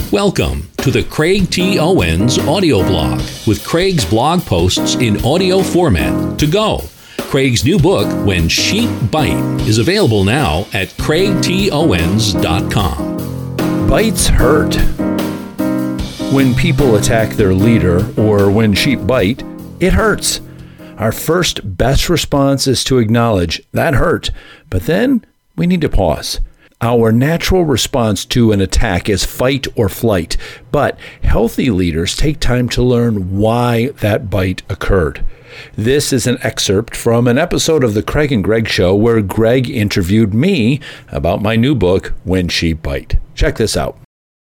Welcome to the Craig T. Owens audio blog with Craig's blog posts in audio format to go. Craig's new book, When Sheep Bite, is available now at craigtowens.com. Bites hurt. When people attack their leader or when sheep bite, it hurts. Our first best response is to acknowledge that hurt, but then we need to pause. Our natural response to an attack is fight or flight, but healthy leaders take time to learn why that bite occurred. This is an excerpt from an episode of The Craig and Greg Show where Greg interviewed me about my new book, When Sheep Bite. Check this out.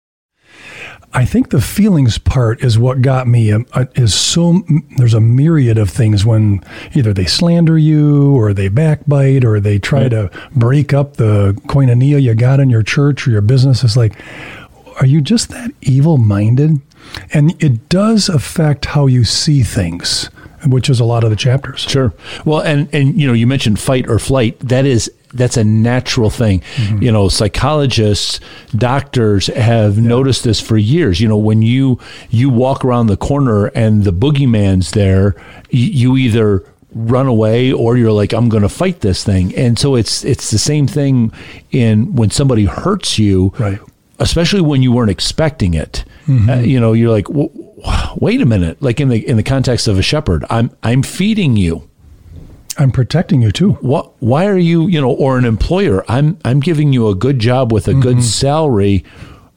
I think the feelings part is what got me. There's a myriad of things when either they slander you or they backbite or they try to break up the koinonia you got in your church or your business. It's like, are you just that evil-minded? And it does affect how you see things, which is a lot of the chapters. Sure. Well, and you mentioned fight or flight. That's a natural thing. Mm-hmm. Psychologists, doctors have noticed this for years. When you walk around the corner and the boogeyman's there, you either run away or you're like, I'm going to fight this thing. And so it's the same thing when somebody hurts you, right? Especially when you weren't expecting it. Mm-hmm. You're like, wait a minute. Like in the context of a shepherd, I'm feeding you. I'm protecting you too. Why are you, or an employer? I'm giving you a good job with a good salary,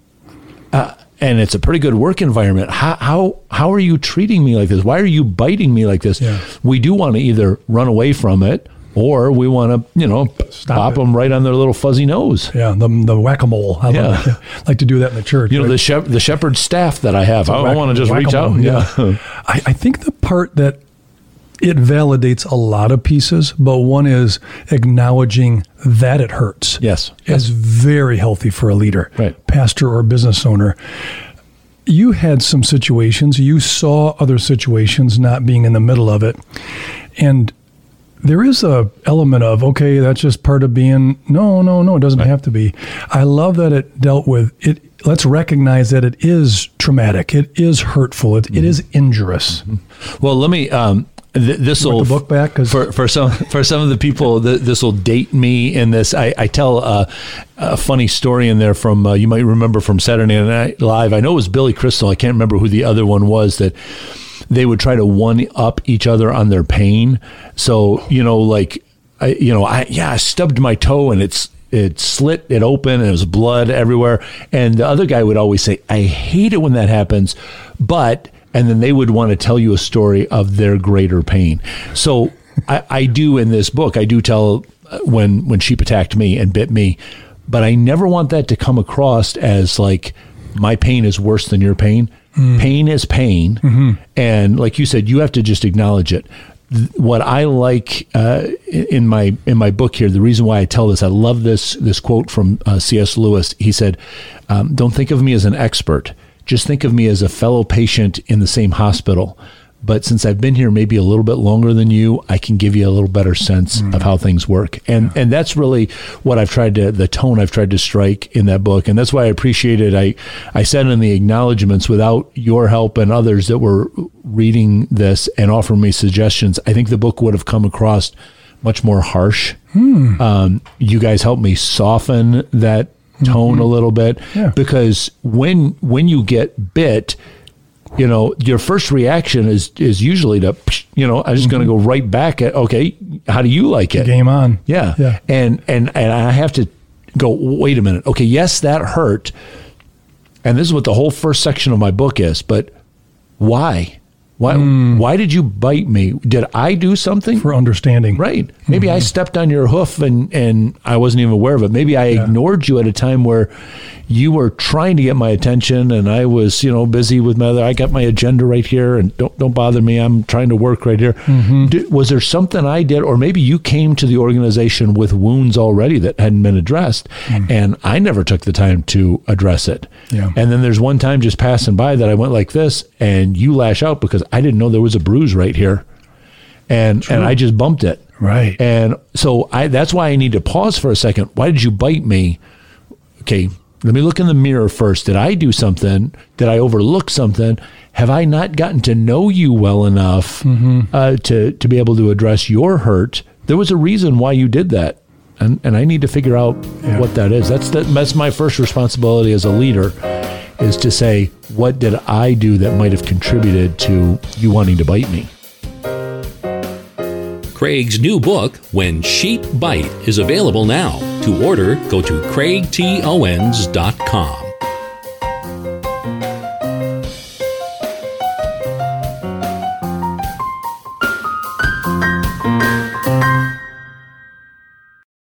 and it's a pretty good work environment. How are you treating me like this? Why are you biting me like this? Yeah. We do want to either run away from it, or we want to, pop them right on their little fuzzy nose. Yeah, the whack-a-mole. I like to do that in the church. Right? The shepherd staff that I have. I want to just reach out. Yeah. I think the part that it validates a lot of pieces, but one is acknowledging that it hurts. Yes. Is very healthy for a leader, right? Pastor or business owner. You had some situations, you saw other situations, not being in the middle of it. And there is a element of, okay, that's just part of being, no, it doesn't have to be. I love that it dealt with it. Let's recognize that it is traumatic. It is hurtful. It is injurious. Mm-hmm. Well, let me, this will the book back for some of the people. This will date me in this. I tell a funny story in there from you might remember from Saturday Night Live. I know it was Billy Crystal. I can't remember who the other one was that they would try to one up each other on their pain. So I stubbed my toe and it slit it open and it was blood everywhere. And the other guy would always say, I hate it when that happens, but. And then they would want to tell you a story of their greater pain. So I do in this book, I do tell when sheep attacked me and bit me, but I never want that to come across as like my pain is worse than your pain. Pain is pain. Mm-hmm. And like you said, you have to just acknowledge it. What I like in my book here, the reason why I tell this, I love this quote from C.S. Lewis. He said, don't think of me as an expert. Just think of me as a fellow patient in the same hospital. But since I've been here maybe a little bit longer than you, I can give you a little better sense of how things work. And that's really what the tone I've tried to strike in that book. And that's why I appreciate it. I said in the acknowledgments, without your help and others that were reading this and offering me suggestions, I think the book would have come across much more harsh. You guys helped me soften that tone a little bit, because when you get bit, your first reaction is usually to, I'm just going to go right back at, okay, how do you like it? Game on. Yeah. And I have to go, wait a minute. Okay. Yes, that hurt. And this is what the whole first section of my book is, but why? Why did you bite me? Did I do something? For understanding. Right. Maybe I stepped on your hoof and I wasn't even aware of it. Maybe I ignored you at a time where you were trying to get my attention and I was, busy with I got my agenda right here and don't bother me. I'm trying to work right here. Mm-hmm. Was there something I did? Or maybe you came to the organization with wounds already that hadn't been addressed and I never took the time to address it. Yeah. And then there's one time just passing by that I went like this and you lash out because I didn't know there was a bruise right here. And I just bumped it. Right. And so that's why I need to pause for a second. Why did you bite me? Okay, Let me look in the mirror first. Did I do something? Did I overlook something? Have I not gotten to know you well enough to be able to address your hurt? There was a reason why you did that. And I need to figure out what that is. That's my first responsibility as a leader, is to say, what did I do that might have contributed to you wanting to bite me? Craig's new book, When Sheep Bite, is available now. To order, go to craigtowens.com.